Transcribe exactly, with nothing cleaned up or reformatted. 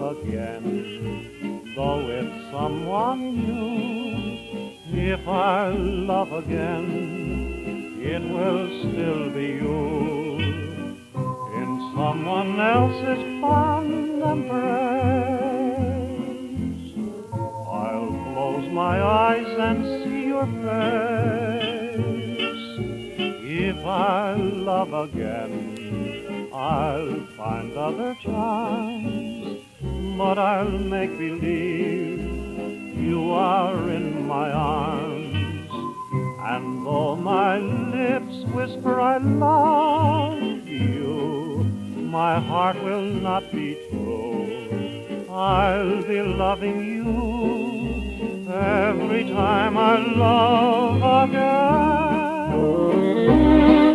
again, though it's someone new. If I love again, it will still be you. In someone else's fond embrace, I'll close my eyes and see your face. If I love again, I'll find other charms, but I'll make believe you are in my arms. And though my lips whisper I love you, my heart will not be true. I'll be loving you every time I love again.